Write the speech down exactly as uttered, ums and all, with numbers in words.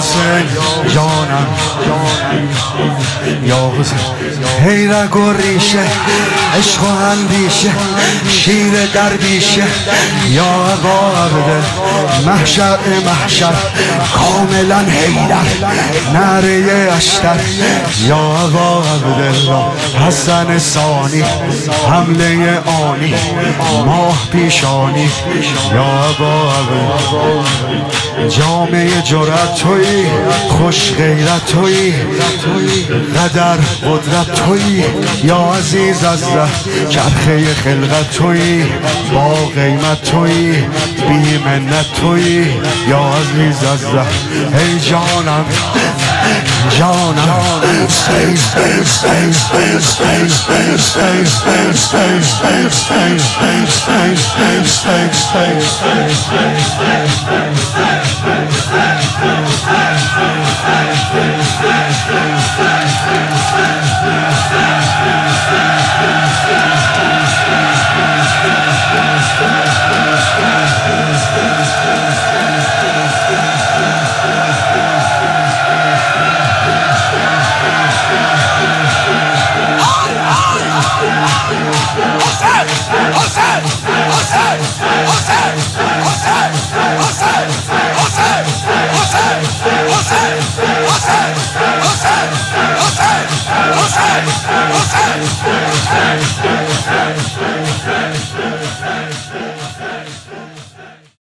حسین جانم یا حسین هی رگ و ریشه عشق و اندیشه شیر درویشه یا ابا عبدالله محشر محشر کاملا حیدر نره اشتر یا ابا عبدالله حسن ثانی حمله آنی ماه پیشانی یا ابا عبدالله جامعه جرأت تویی خوش غیرت تویی قدر قدرت تویی یا عزیز از ره چرخه خلقت تویی با قیمت تویی بی منت تویی یا عزیز از ره ای جانم جانم stay stay stay stay stay stay stay stay stay stay stay stay stay stay stay Hussein!